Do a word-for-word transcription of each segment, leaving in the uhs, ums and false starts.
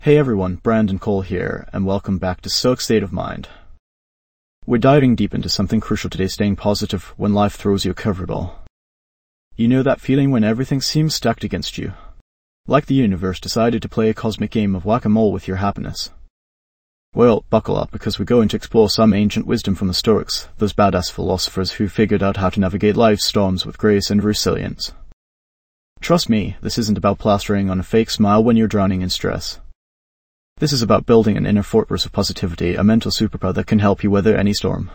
Hey everyone, Brandon Cole here, and welcome back to Stoic State of Mind. We're diving deep into something crucial today, staying positive when life throws you a curveball. You know that feeling when everything seems stacked against you? Like the universe decided to play a cosmic game of whack-a-mole with your happiness. Well, buckle up, because we're going to explore some ancient wisdom from the Stoics, those badass philosophers who figured out how to navigate life's storms with grace and resilience. Trust me, this isn't about plastering on a fake smile when you're drowning in stress. This is about building an inner fortress of positivity, a mental superpower that can help you weather any storm.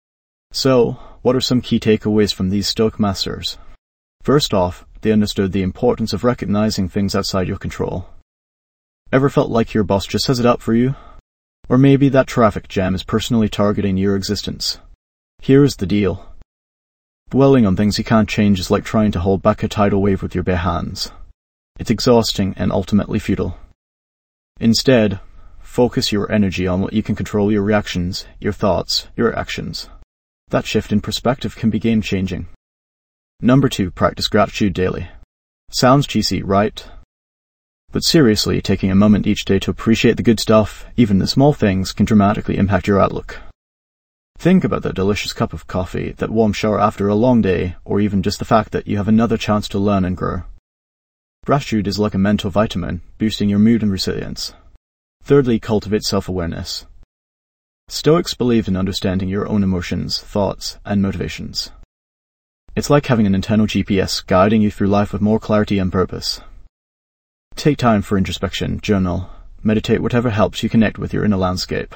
So, what are some key takeaways from these Stoic masters? First off, they understood the importance of recognizing things outside your control. Ever felt like your boss just has it up for you? Or maybe that traffic jam is personally targeting your existence. Here is the deal. Dwelling on things you can't change is like trying to hold back a tidal wave with your bare hands. It's exhausting and ultimately futile. Instead, focus your energy on what you can control: your reactions, your thoughts, your actions. That shift in perspective can be game-changing. Number two, practice gratitude daily. Sounds cheesy, right? But seriously, taking a moment each day to appreciate the good stuff, even the small things, can dramatically impact your outlook. Think about that delicious cup of coffee, that warm shower after a long day, or even just the fact that you have another chance to learn and grow. Gratitude is like a mental vitamin, boosting your mood and resilience. Thirdly, cultivate self-awareness. Stoics believed in understanding your own emotions, thoughts, and motivations. It's like having an internal G P S guiding you through life with more clarity and purpose. Take time for introspection, journal, meditate, whatever helps you connect with your inner landscape.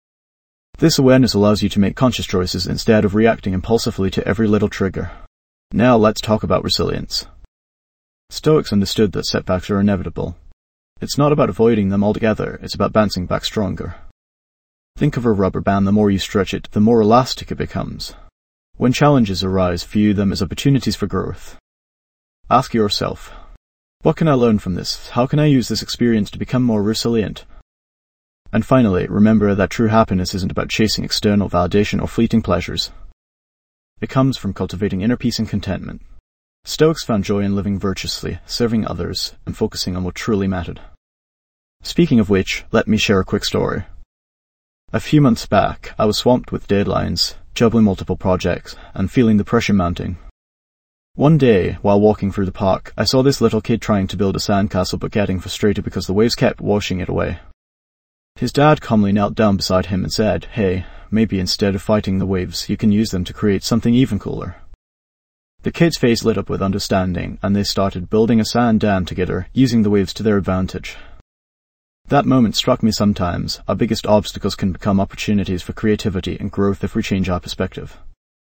This awareness allows you to make conscious choices instead of reacting impulsively to every little trigger. Now let's talk about resilience. Stoics understood that setbacks are inevitable. It's not about avoiding them altogether, it's about bouncing back stronger. Think of a rubber band: the more you stretch it, the more elastic it becomes. When challenges arise, view them as opportunities for growth. Ask yourself, what can I learn from this? How can I use this experience to become more resilient? And finally, remember that true happiness isn't about chasing external validation or fleeting pleasures. It comes from cultivating inner peace and contentment. Stoics found joy in living virtuously, serving others, and focusing on what truly mattered. Speaking of which, let me share a quick story. A few months back, I was swamped with deadlines, juggling multiple projects, and feeling the pressure mounting. One day, while walking through the park, I saw this little kid trying to build a sandcastle but getting frustrated because the waves kept washing it away. His dad calmly knelt down beside him and said, "Hey, maybe instead of fighting the waves, you can use them to create something even cooler." The kid's face lit up with understanding, and they started building a sand dam together, using the waves to their advantage. That moment struck me. Sometimes our biggest obstacles can become opportunities for creativity and growth if we change our perspective.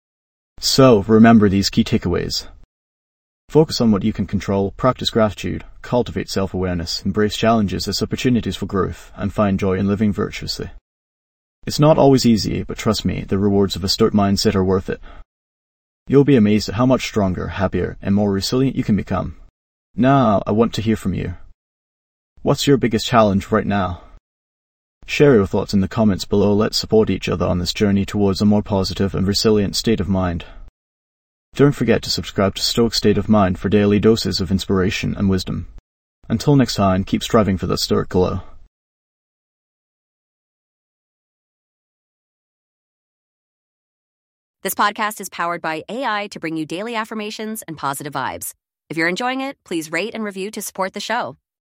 So, remember these key takeaways. Focus on what you can control, practice gratitude, cultivate self-awareness, embrace challenges as opportunities for growth, and find joy in living virtuously. It's not always easy, but trust me, the rewards of a Stoic mindset are worth it. You'll be amazed at how much stronger, happier, and more resilient you can become. Now, I want to hear from you. What's your biggest challenge right now? Share your thoughts in the comments below. Let's support each other on this journey towards a more positive and resilient state of mind. Don't forget to subscribe to Stoic State of Mind for daily doses of inspiration and wisdom. Until next time, keep striving for that Stoic glow. This podcast is powered by A I to bring you daily affirmations and positive vibes. If you're enjoying it, please rate and review to support the show.